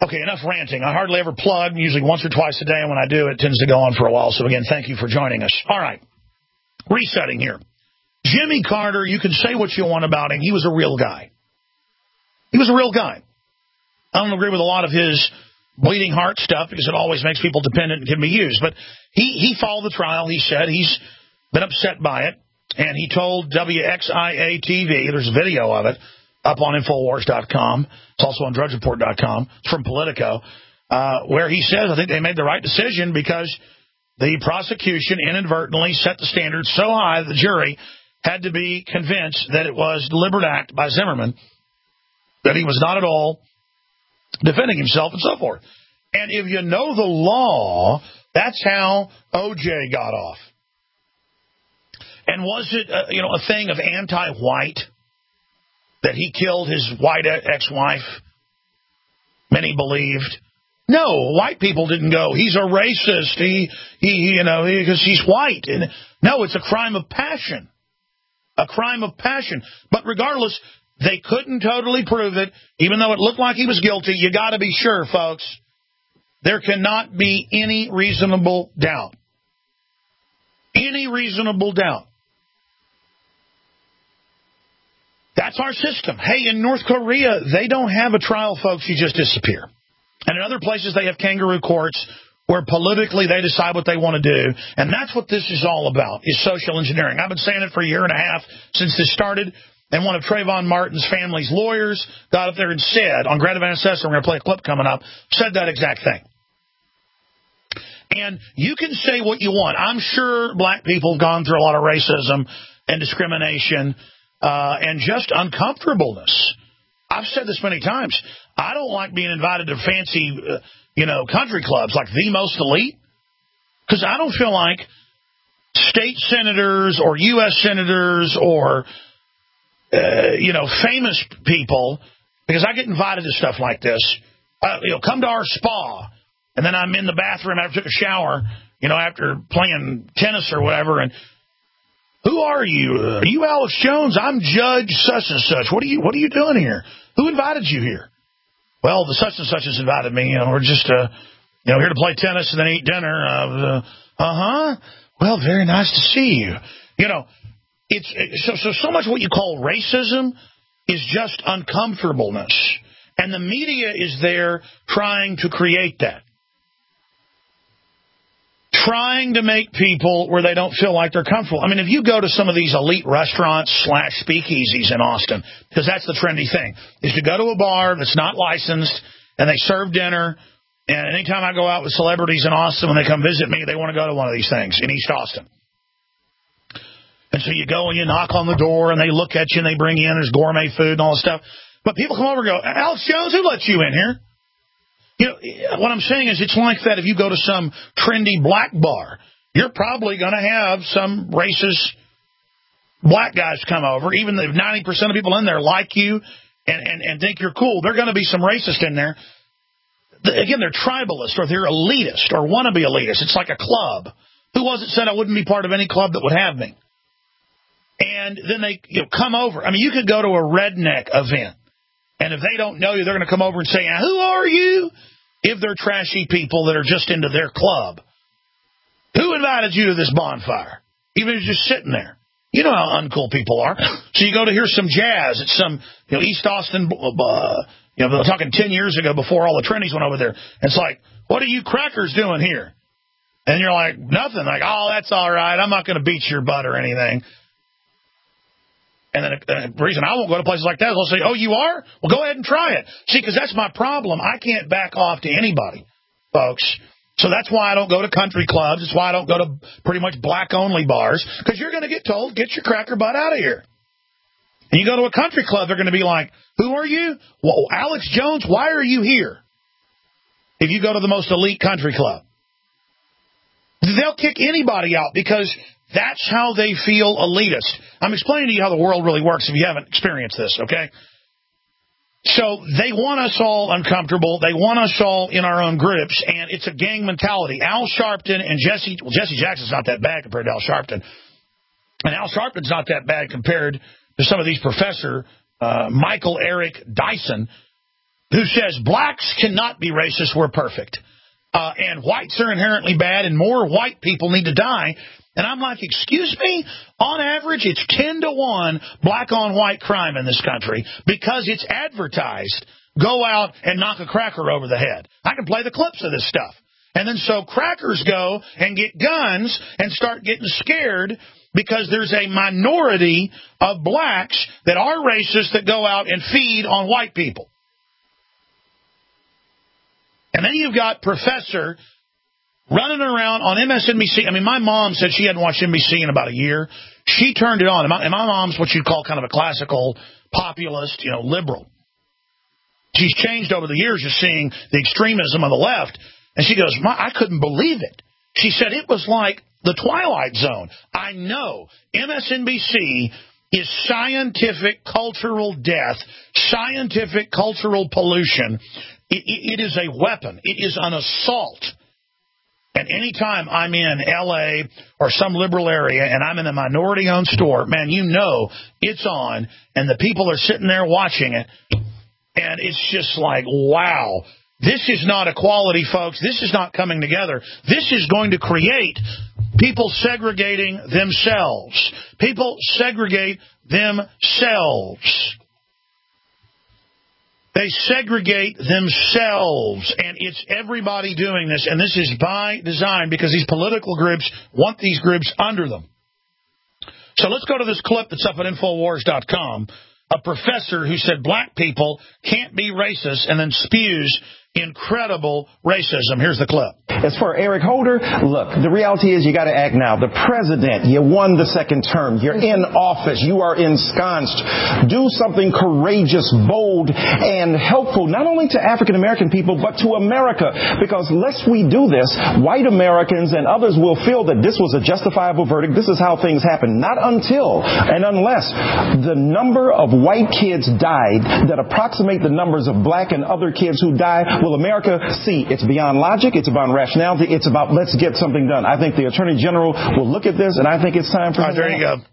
Okay, enough ranting. I hardly ever plug, usually once or twice a day, and when I do, it tends to go on for a while. So, again, thank you for joining us. All right, resetting here. Jimmy Carter, you can say what you want about him. He was a real guy. He was a real guy. I don't agree with a lot of his bleeding heart stuff because it always makes people dependent and can be used. But he, he followed the trial. He said he's been upset by it. And he told W X I A T V, there's a video of it, up on Infowars dot com. It's also on Drudge Report dot com. It's from Politico, uh, where he says, I think they made the right decision because the prosecution inadvertently set the standards so high that the jury had to be convinced that it was a deliberate act by Zimmerman, that he was not at all defending himself and so forth. And if you know the law, that's how O J got off. And was it, uh, you know, a thing of anti-white, that he killed his white ex-wife? Many believed. No, white people didn't go, he's a racist, he, he you know, because he's white. And no, it's a crime of passion. A crime of passion. But regardless, they couldn't totally prove it. Even though it looked like he was guilty, you got to be sure, folks. There cannot be any reasonable doubt. Any reasonable doubt. That's our system. Hey, in North Korea, they don't have a trial, folks. You just disappear. And in other places, they have kangaroo courts where politically they decide what they want to do. And that's what this is all about, is social engineering. I've been saying it for a year and a half since this started. And one of Trayvon Martin's family's lawyers got up there and said, on Greta Van Sessa, we're going to play a clip coming up, said that exact thing. And you can say what you want. I'm sure black people have gone through a lot of racism and discrimination uh, and just uncomfortableness. I've said this many times. I don't like being invited to fancy, uh, you know, country clubs like the most elite, because I don't feel like state senators or U S senators or, uh, you know, famous people, because I get invited to stuff like this, uh, you know, come to our spa, and then I'm in the bathroom after I took a shower, you know, after playing tennis or whatever, and who are you? Are you Alex Jones? I'm Judge such and such. What are you, what are you doing here? Who invited you here? Well, the such and such has invited me. You know, we're just, uh, you know, here to play tennis and then eat dinner. Uh huh. Well, very nice to see you. You know, it's so so so much what you call racism is just uncomfortableness, and the media is there trying to create that, trying to make people where they don't feel like they're comfortable. I mean, if you go to some of these elite restaurants slash speakeasies in Austin, because that's the trendy thing, is to go to a bar that's not licensed and they serve dinner. And anytime I go out with celebrities in Austin, when they come visit me, they want to go to one of these things in East Austin. And so you go and you knock on the door and they look at you and they bring you in. There's gourmet food and all this stuff. But people come over and go, Alex Jones, who let you in here? You know, what I'm saying is it's like that if you go to some trendy black bar. You're probably going to have some racist black guys come over. Even if ninety percent of people in there like you and, and, and think you're cool, there are going to be some racist in there. Again, they're tribalist or they're elitist or want to be elitist. It's like a club. Who was it said I wouldn't be part of any club that would have me? And then they you know, come over. I mean, you could go to a redneck event. And if they don't know you, they're going to come over and say, who are you? If they're trashy people that are just into their club. Who invited you to this bonfire? Even if you're just sitting there. You know how uncool people are. So you go to hear some jazz at some you know, East Austin, uh, you know, they're talking ten years ago before all the trendies went over there. And it's like, what are you crackers doing here? And you're like, nothing. Like, oh, that's all right. I'm not going to beat your butt or anything. And then the reason I won't go to places like that is they'll say, oh, you are? Well, go ahead and try it. See, because that's my problem. I can't back off to anybody, folks. So that's why I don't go to country clubs. It's why I don't go to pretty much black-only bars, because you're going to get told, get your cracker butt out of here. And you go to a country club, they're going to be like, who are you? Well, Alex Jones, why are you here? If you go to the most elite country club. They'll kick anybody out because that's how they feel elitist. I'm explaining to you how the world really works if you haven't experienced this, okay? So they want us all uncomfortable. They want us all in our own groups, and it's a gang mentality. Al Sharpton and Jesse, well, Jesse Jackson's not that bad compared to Al Sharpton. And Al Sharpton's not that bad compared to some of these professor, uh, Michael Eric Dyson, who says blacks cannot be racist, we're perfect. Uh, and whites are inherently bad, and more white people need to die. And I'm like, excuse me? On average, it's ten to one black-on-white crime in this country because it's advertised. Go out and knock a cracker over the head. I can play the clips of this stuff. And then so crackers go and get guns and start getting scared because there's a minority of blacks that are racist that go out and feed on white people. And then you've got Professor running around on M S N B C. I mean, my mom said she hadn't watched N B C in about a year. She turned it on. And my, and my mom's what you'd call kind of a classical populist, you know, liberal. She's changed over the years just seeing the extremism of the left. And she goes, I couldn't believe it. She said it was like the Twilight Zone. I know M S N B C is scientific cultural death, scientific cultural pollution. It, it, it is a weapon. It is an assault. And anytime I'm in L A or some liberal area and I'm in a minority-owned store, man, you know it's on, and the people are sitting there watching it, and it's just like, wow, this is not equality, folks. This is not coming together. This is going to create people segregating themselves. People segregate themselves. They segregate themselves, and it's everybody doing this, and this is by design because these political groups want these groups under them. So let's go to this clip that's up at Infowars dot com. A professor who said black people can't be racist and then spews incredible racism. Here's the clip. As for Eric Holder, look, the reality is you got to act now. The president, you won the second term. You're in office. You are ensconced. Do something courageous, bold, and helpful, not only to African-American people, but to America. Because lest we do this, white Americans and others will feel that this was a justifiable verdict. This is how things happen. Not until and unless the number of white kids died that approximate the numbers of black and other kids who died, will America see it's beyond logic, it's beyond rationality, it's about let's get something done. I think the Attorney General will look at this, and I think it's time for... All right, there you go.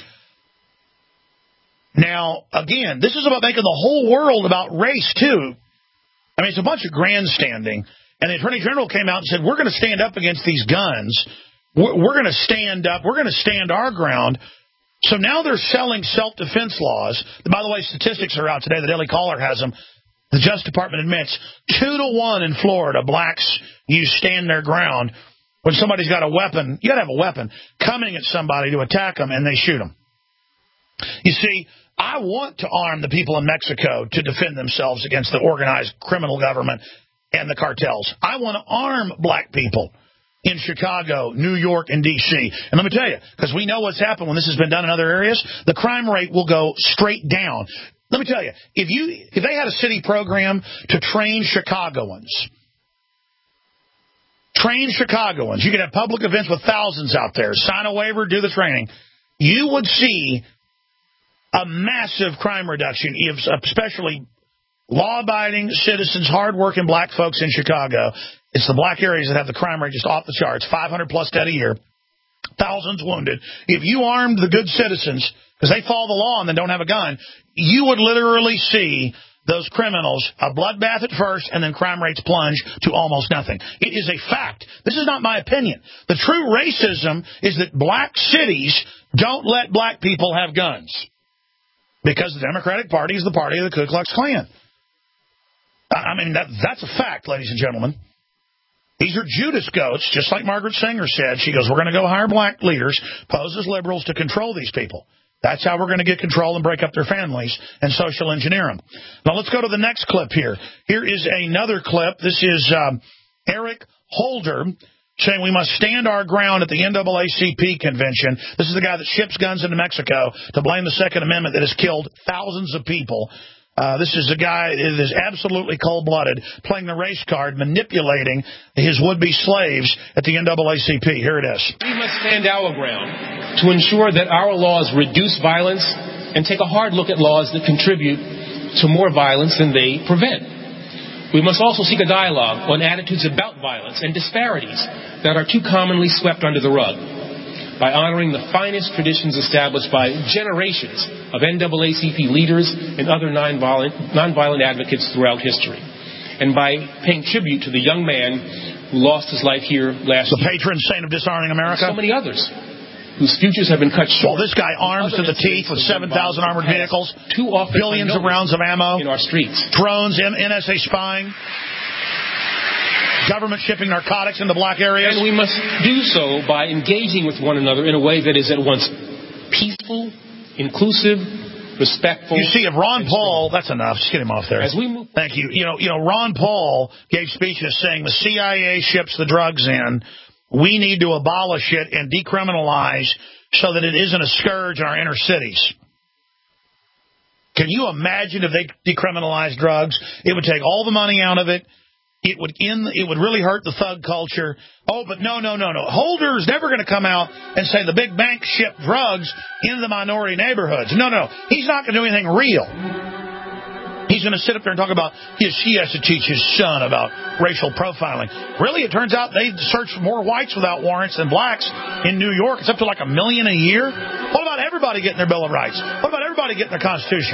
Now, again, this is about making the whole world about race, too. I mean, it's a bunch of grandstanding. And the Attorney General came out and said, we're going to stand up against these guns. We're, we're going to stand up. We're going to stand our ground. So now they're selling self-defense laws. By the way, statistics are out today. The Daily Caller has them. The Justice Department admits two to one in Florida, blacks use stand their ground. When somebody's got a weapon, you got to have a weapon, coming at somebody to attack them, and they shoot them. You see, I want to arm the people in Mexico to defend themselves against the organized criminal government and the cartels. I want to arm black people in Chicago, New York, and D C And let me tell you, because we know what's happened when this has been done in other areas, the crime rate will go straight down. Let me tell you, if you if they had a city program to train Chicagoans, train Chicagoans, you could have public events with thousands out there, sign a waiver, do the training, you would see a massive crime reduction, especially law-abiding citizens, hard-working black folks in Chicago. It's the black areas that have the crime rate just off the charts, five hundred plus dead a year, thousands wounded. If you armed the good citizens, because they follow the law and then don't have a gun, you would literally see those criminals a bloodbath at first and then crime rates plunge to almost nothing. It is a fact. This is not my opinion. The true racism is that black cities don't let black people have guns because the Democratic Party is the party of the Ku Klux Klan. I mean, that, that's a fact, ladies and gentlemen. These are Judas goats, just like Margaret Sanger said. She goes, we're going to go hire black leaders, pose as liberals to control these people. That's how we're going to get control and break up their families and social engineer them. Now, let's go to the next clip here. Here is another clip. This is um, Eric Holder saying we must stand our ground at the N double A C P convention. This is the guy that ships guns into Mexico to blame the Second Amendment that has killed thousands of people. Uh, this is a guy that is absolutely cold-blooded, playing the race card, manipulating his would-be slaves at the N double A C P. Here it is. We must stand our ground to ensure that our laws reduce violence and take a hard look at laws that contribute to more violence than they prevent. We must also seek a dialogue on attitudes about violence and disparities that are too commonly swept under the rug. by honoring the finest traditions established by generations of N double A C P leaders and other nonviolent, nonviolent advocates throughout history, and by paying tribute to the young man who lost his life here last the year. The patron saint of disarming America? And so many others whose futures have been cut short. Well, this guy arms to the teeth with seven thousand armored vehicles, too often billions of rounds of ammo, in our streets, drones, N S A spying, government shipping narcotics into black areas. And we must do so by engaging with one another in a way that is at once peaceful, inclusive, respectful. You see, if Ron Paul, that's enough. Just get him off there. As we move, thank you. You know, you know, Ron Paul gave speeches saying the C I A ships the drugs in. We need to abolish it and decriminalize so that it isn't a scourge in our inner cities. Can you imagine if they decriminalized drugs? It would take all the money out of it. It would end, it would really hurt the thug culture. Oh, but no, no, no, no. Holder's never going to come out and say the big bank shipped drugs into the minority neighborhoods. No, no. He's not going to do anything real. He's going to sit up there and talk about his, he has to teach his son about racial profiling. Really, it turns out they search for more whites without warrants than blacks in New York. It's up to like a million a year. What about everybody getting their Bill of Rights? What about everybody getting their Constitution?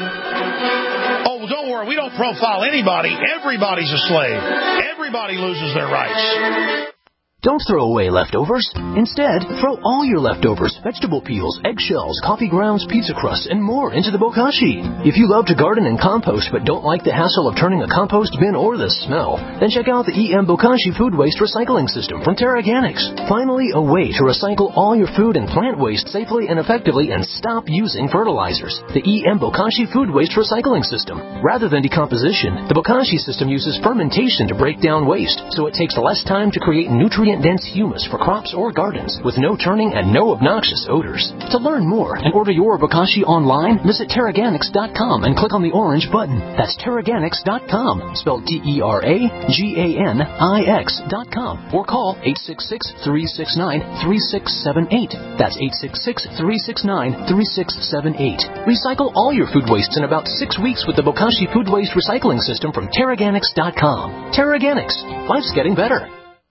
Oh, well, don't worry. We don't profile anybody. Everybody's a slave. Everybody loses their rights. Don't throw away leftovers. Instead, throw all your leftovers, vegetable peels, eggshells, coffee grounds, pizza crusts, and more into the bokashi. If you love to garden and compost but don't like the hassle of turning a compost bin or the smell, then check out the E M Bokashi Food Waste Recycling System from Terraganics. Finally, a way to recycle all your food and plant waste safely and effectively and stop using fertilizers. The E M Bokashi Food Waste Recycling System. Rather than decomposition, the Bokashi system uses fermentation to break down waste, so it takes less time to create nutrient dense humus for crops or gardens with no turning and no obnoxious odors. To learn more and order your bokashi online, visit Terraganics dot com and click on the orange button. That's Terraganics dot com, spelled T E R A G A N I X dot com, or call eight six six, three six nine, three six seven eight. That's eight six six, three six nine, three six seven eight. Recycle all your food wastes in about six weeks with the Bokashi Food Waste Recycling System from Terraganics dot com. Terraganics. Life's getting better.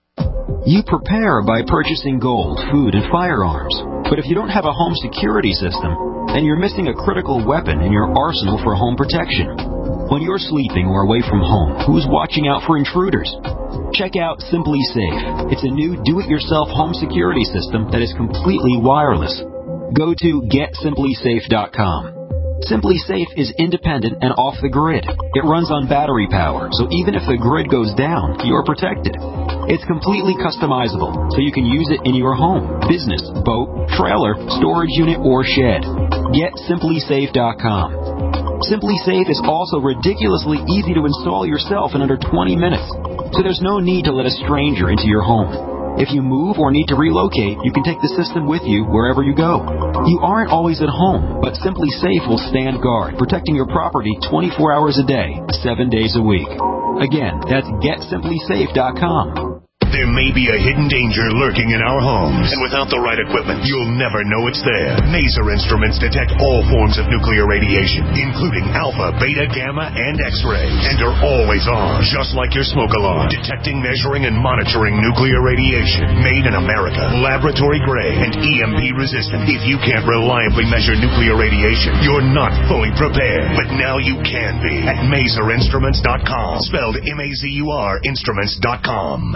You prepare by purchasing gold, food, and firearms. But if you don't have a home security system, then you're missing a critical weapon in your arsenal for home protection. When you're sleeping or away from home, who's watching out for intruders? Check out Simply Safe. It's a new do-it-yourself home security system that is completely wireless. Go to get simply safe dot com. Simply Safe is independent and off the grid. It runs on battery power, so even if the grid goes down, you're protected. It's completely customizable, so you can use it in your home, business, boat, trailer, storage unit, or shed. Get simply safe dot com. Simply Safe is also ridiculously easy to install yourself in under twenty minutes, so there's no need to let a stranger into your home. If you move or need to relocate, you can take the system with you wherever you go. You aren't always at home, but Simply Safe will stand guard, protecting your property twenty-four hours a day, seven days a week. Again, that's get simply safe dot com. There may be a hidden danger lurking in our homes, and without the right equipment, you'll never know it's there. Maser Instruments detect all forms of nuclear radiation, including alpha, beta, gamma, and X-ray, and are always on, just like your smoke alarm, detecting, measuring, and monitoring nuclear radiation. Made in America, laboratory grade, and E M P resistant. If you can't reliably measure nuclear radiation, you're not fully prepared. But now you can be at Maser Instruments dot com, spelled M A Z U R Instruments dot com.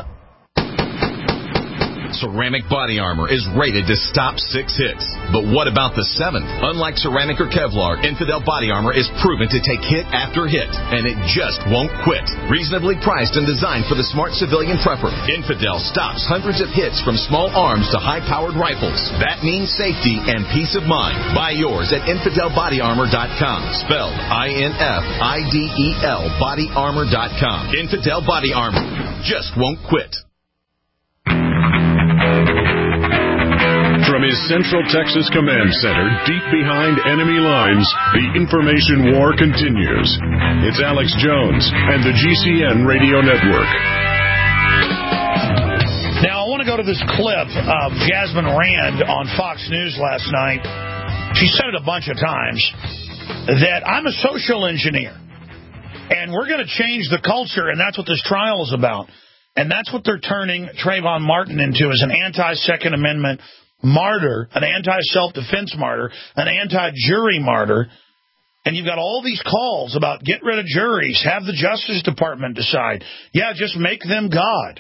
Ceramic body armor is rated to stop six hits. But what about the seventh? Unlike ceramic or Kevlar, Infidel body armor is proven to take hit after hit, and it just won't quit. Reasonably priced and designed for the smart civilian prepper, Infidel stops hundreds of hits from small arms to high-powered rifles. That means safety and peace of mind. Buy yours at Infidel Body Armor dot com, spelled I N F I D E L Body Armor dot com. Infidel Body Armor just won't quit. From his Central Texas Command Center, deep behind enemy lines, the information war continues. It's Alex Jones and the G C N Radio Network. Now, I want to go to this clip of Jasmine Rand on Fox News last night. She said it a bunch of times that I'm a social engineer, and we're going to change the culture, and that's what this trial is about. And that's what they're turning Trayvon Martin into, as an anti-Second Amendment anti-martyr, an anti-self-defense martyr, an anti-jury martyr, and you've got all these calls about get rid of juries, have the Justice Department decide. Yeah, just make them God.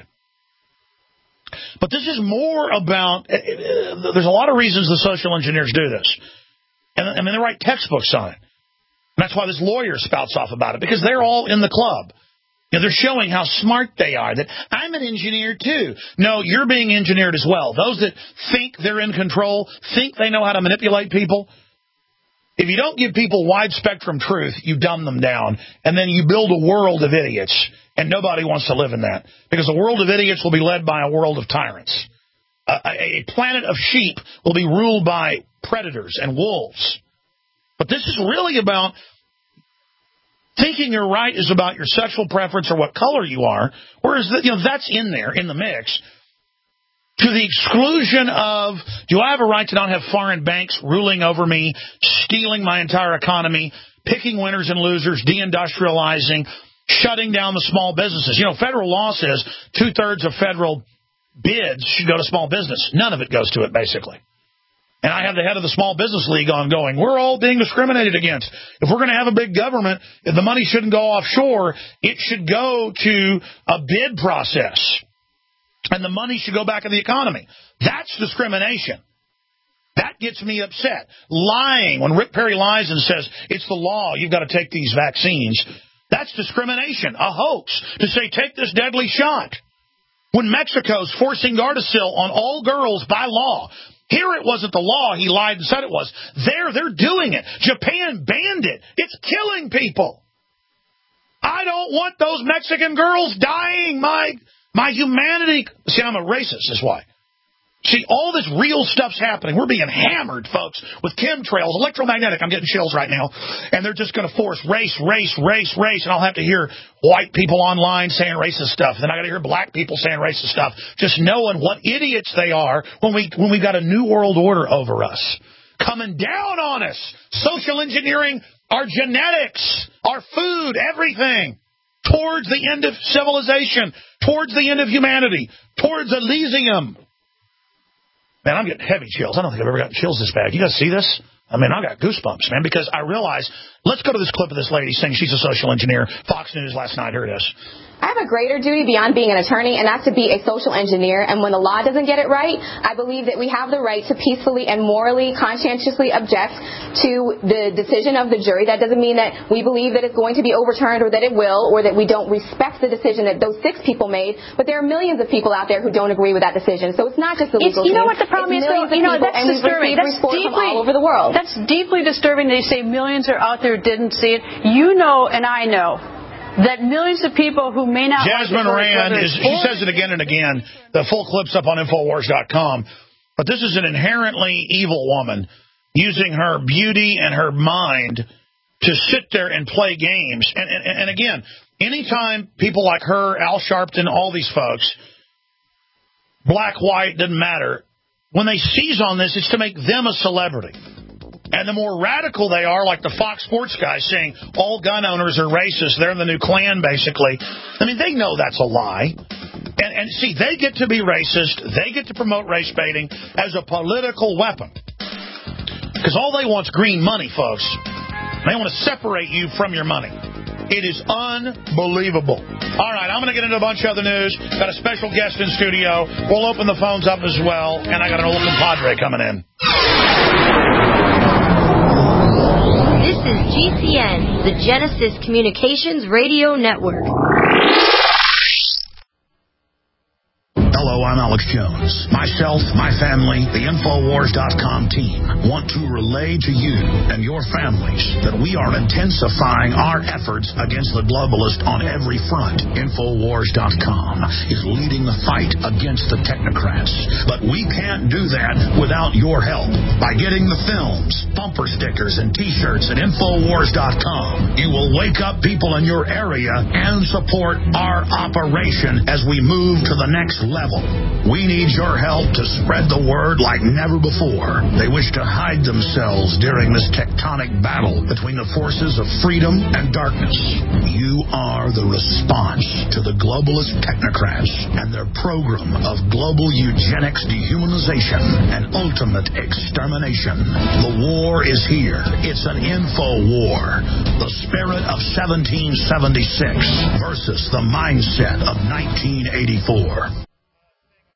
But this is more about, uh, there's a lot of reasons the social engineers do this. And I mean, they write textbooks on it. And that's why this lawyer spouts off about it, because they're all in the club. You know, they're showing how smart they are, that I'm an engineer too. No, you're being engineered as well. Those that think they're in control, think they know how to manipulate people. If you don't give people wide spectrum truth, you dumb them down, and then you build a world of idiots, and nobody wants to live in that, because a world of idiots will be led by a world of tyrants. A, a planet of sheep will be ruled by predators and wolves. But this is really about thinking you're right is about your sexual preference or what color you are, whereas you know that's in there, in the mix, to the exclusion of, do I have a right to not have foreign banks ruling over me, stealing my entire economy, picking winners and losers, deindustrializing, shutting down the small businesses? You know, federal law says two-thirds of federal bids should go to small business. None of it goes to it, basically. And I have the head of the Small Business League on going, we're all being discriminated against. If we're going to have a big government, if the money shouldn't go offshore, it should go to a bid process. And the money should go back in the economy. That's discrimination. That gets me upset. Lying, when Rick Perry lies and says, it's the law, you've got to take these vaccines, that's discrimination, a hoax, to say, take this deadly shot. When Mexico's forcing Gardasil on all girls by law, here it wasn't the law, he lied and said it was. There, they're doing it. Japan banned it. It's killing people. I don't want those Mexican girls dying. My my humanity. See, I'm a racist, is why. See, all this real stuff's happening. We're being hammered, folks, with chemtrails, electromagnetic. I'm getting chills right now. And they're just going to force race, race, race, race. And I'll have to hear white people online saying racist stuff. Then I got to hear black people saying racist stuff. Just knowing what idiots they are when we when we got a new world order over us. Coming down on us. Social engineering our genetics, our food, everything. Towards the end of civilization. Towards the end of humanity. Towards Elysium. Man, I'm getting heavy chills. I don't think I've ever gotten chills this bad. You guys see this? I mean, I got goosebumps, man, because I realize, let's go to this clip of this lady saying she's a social engineer. Fox News last night. Here it is. I have a greater duty beyond being an attorney, and that's to be a social engineer. And when the law doesn't get it right, I believe that we have the right to peacefully and morally, conscientiously object to the decision of the jury. That doesn't mean that we believe that it's going to be overturned or that it will, or that we don't respect the decision that those six people made. But there are millions of people out there who don't agree with that decision. So it's not just the legal team. You know what the it's problem is, though? You know, that's and disturbing. That's deeply, from all over the world. That's deeply disturbing. They say millions are out there who didn't see it. You know, and I know that millions of people who may not... Jasmine like Rand, is, she says it again and again. The full clip's up on Infowars dot com. But this is an inherently evil woman using her beauty and her mind to sit there and play games. And, and, and again, anytime people like her, Al Sharpton, all these folks, black, white, doesn't matter, when they seize on this, it's to make them a celebrity. And the more radical they are, like the Fox Sports guys saying all gun owners are racist, they're in the new Klan, basically. I mean, they know that's a lie. And, and see, they get to be racist. They get to promote race baiting as a political weapon. Because all they want is green money, folks. They want to separate you from your money. It is unbelievable. All right, I'm going to get into a bunch of other news. Got a special guest in studio. We'll open the phones up as well. And I got an old compadre coming in. This is G C N, the Genesis Communications Radio Network. Hello, I'm Alex Jones. Myself, my family, the Infowars dot com team want to relay to you and your families that we are intensifying our efforts against the globalists on every front. Infowars dot com is leading the fight against the technocrats. But we can't do that without your help. By getting the films, bumper stickers, and T-shirts at Infowars dot com, you will wake up people in your area and support our operation as we move to the next level. We We need your help to spread the word like never before. They wish to hide themselves during this tectonic battle between the forces of freedom and darkness. You are the response to the globalist technocrats and their program of global eugenics, dehumanization, and ultimate extermination. The war is here. It's an info war. The spirit of seventeen seventy-six versus the mindset of nineteen eighty-four.